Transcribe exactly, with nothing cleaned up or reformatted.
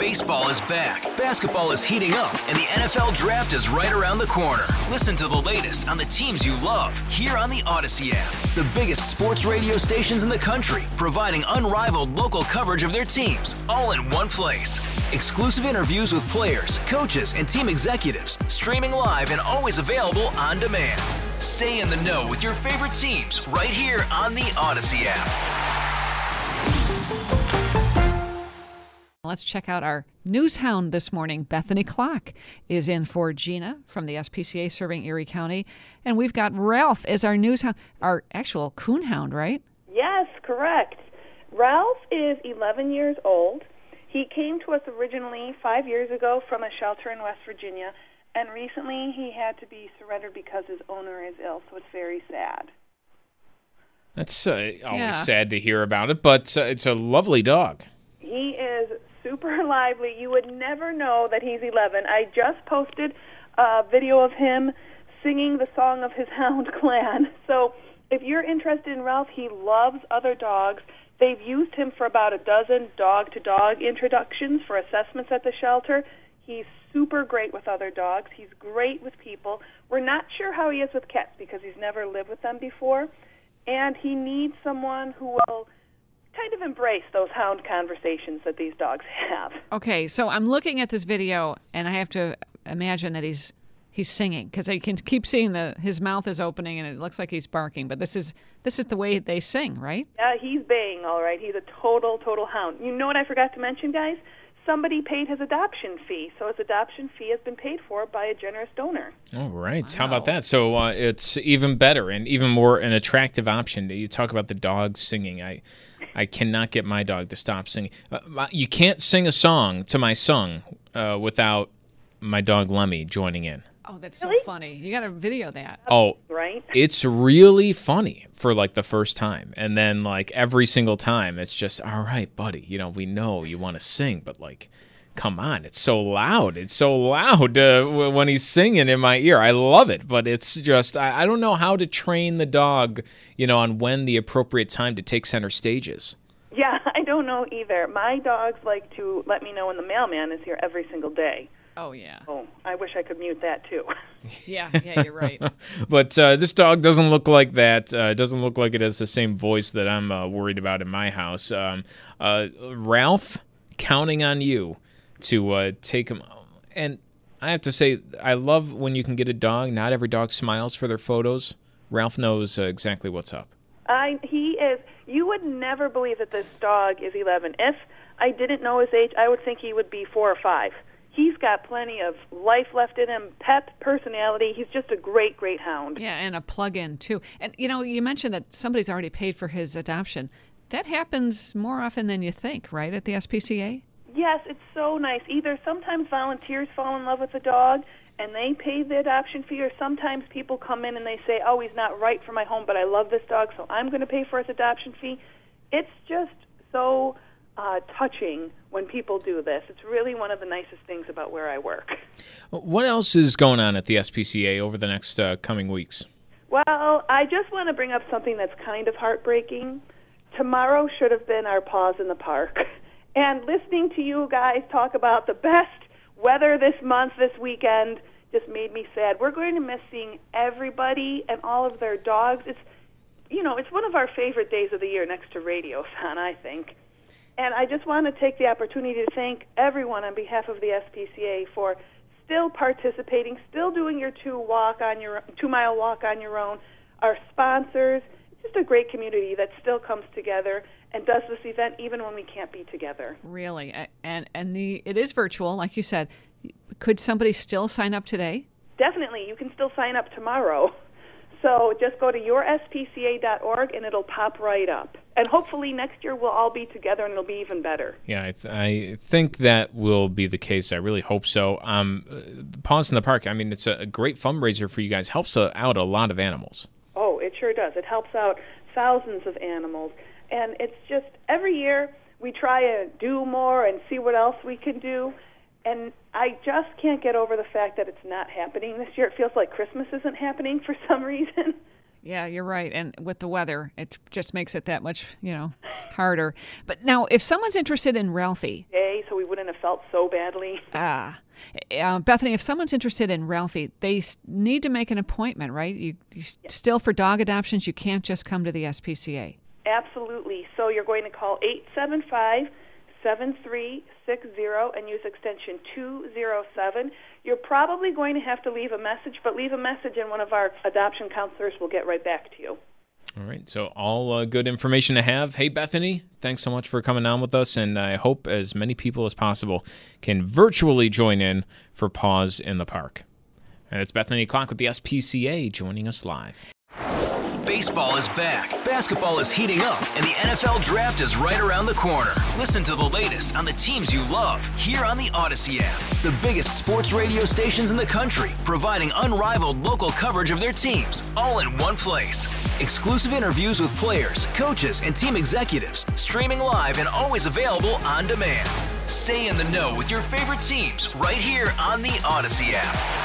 Baseball is back, basketball is heating up, and the N F L Draft is right around the corner. Listen to the latest on the teams you love here on the Odyssey app. The biggest sports radio stations in the country, providing unrivaled local coverage of their teams, all in one place. Exclusive interviews with players, coaches, and team executives, streaming live and always available on demand. Stay in the know with your favorite teams right here on the Odyssey app. Let's check out our news hound this morning. Bethany Clark is in for Gina from the S P C A serving Erie County. And we've got Ralph as our news hound, our actual coon hound, right? Yes, correct. Ralph is eleven years old. He came to us originally five years ago from a shelter in West Virginia, and recently he had to be surrendered because his owner is ill, so it's very sad. That's uh, always Yeah. sad to hear about it, but uh, it's a lovely dog. He is super lively. You would never know that he's eleven. I just posted a video of him singing the song of his hound clan. So if you're interested in Ralph, he loves other dogs. They've used him for about a dozen dog-to-dog introductions for assessments at the shelter. He's super great with other dogs. He's great with people. We're not sure how he is with cats because he's never lived with them before. And he needs someone who will kind of embrace those hound conversations that these dogs have. Okay, so I'm looking at this video, and I have to imagine that he's he's singing because I can keep seeing the his mouth is opening, and it looks like he's barking. But this is this is the way they sing, right? Yeah, he's baying, all right. He's a total, total hound. You know what I forgot to mention, guys? Somebody paid his adoption fee, so his adoption fee has been paid for by a generous donor. All right. Wow. How about that? So uh, it's even better and even more an attractive option. You talk about the dog singing. I I cannot get my dog to stop singing. Uh, my- you can't sing a song to my song uh, without my dog Lemmy joining in. Oh, that's so Really? funny. You got to video that. Oh, Right? it's really funny for like the first time. And then like every single time it's just, all right, buddy, you know, we know you want to sing, but like, come on, it's so loud. It's so loud uh, w- when he's singing in my ear. I love it, but it's just, I, I don't know how to train the dog, you know, on when the appropriate time to take center stage is. Yeah, I don't know either. My dogs like to let me know when the mailman is here every single day. Oh, yeah. Oh, I wish I could mute that, too. Yeah, yeah, you're right. But uh, this dog doesn't look like that. Uh, doesn't look like it has the same voice that I'm uh, worried about in my house. Um, uh, Ralph, counting on you to uh, take him. And I have to say, I love when you can get a dog. Not every dog smiles for their photos. Ralph knows uh, exactly what's up. I, he is, you would never believe that this dog is eleven. If I didn't know his age, I would think he would be four or five. He's got plenty of life left in him, pep, personality. He's just a great, great hound. Yeah, and a plug-in, too. And, you know, you mentioned that somebody's already paid for his adoption. That happens more often than you think, right, at the S P C A? Yes, it's so nice. Either sometimes volunteers fall in love with a dog and they pay the adoption fee, or sometimes people come in and they say, oh, he's not right for my home, but I love this dog, so I'm going to pay for his adoption fee. It's just so uh, touching when people do this. It's really one of the nicest things about where I work. What else is going on at the S P C A over the next uh, coming weeks? Well, I just want to bring up something that's kind of heartbreaking. Tomorrow should have been our Paws in the Park. And listening to you guys talk about the best weather this month, this weekend, just made me sad. We're going to miss seeing everybody and all of their dogs. It's, you know, it's one of our favorite days of the year next to Radiothon, I think. And I just want to take the opportunity to thank everyone on behalf of the S P C A for still participating, still doing your two walk on your two mile walk on your own. Our sponsors, just a great community that still comes together and does this event even when we can't be together. Really. A- And and the it is virtual, like you said. Could somebody still sign up today? Definitely, you can still sign up tomorrow. So just go to your S P C A dot org and it'll pop right up. And hopefully next year we'll all be together and it'll be even better. Yeah, I, th- I think that will be the case. I really hope so. Um, uh, Paws in the Park, I mean, it's a, a great fundraiser for you guys. Helps uh, out a lot of animals. Oh, it sure does. It helps out thousands of animals. And it's just every year we try to do more and see what else we can do. And I just can't get over the fact that it's not happening this year. It feels like Christmas isn't happening for some reason. Yeah, you're right. And with the weather, it just makes it that much, you know, harder. But now, if someone's interested in Ralphie, Okay, so we wouldn't have felt so badly. Ah. Uh, Bethany, if someone's interested in Ralphie, they s- need to make an appointment, right? You, you s- Yes. Still, for dog adoptions, you can't just come to the S P C A. Absolutely. So you're going to call eight seven five, seven three six zero and use extension two oh seven. You're probably going to have to leave a message, but leave a message and one of our adoption counselors will get right back to you. All right, so all uh, good information to have. Hey, Bethany, thanks so much for coming on with us, and I hope as many people as possible can virtually join in for Paws in the Park. And it's Bethany Clark with the S P C A joining us live. Baseball is back, basketball is heating up, and the N F L Draft is right around the corner. Listen to the latest on the teams you love here on the Odyssey app. The biggest sports radio stations in the country, providing unrivaled local coverage of their teams, all in one place. Exclusive interviews with players, coaches, and team executives, streaming live and always available on demand. Stay in the know with your favorite teams right here on the Odyssey app.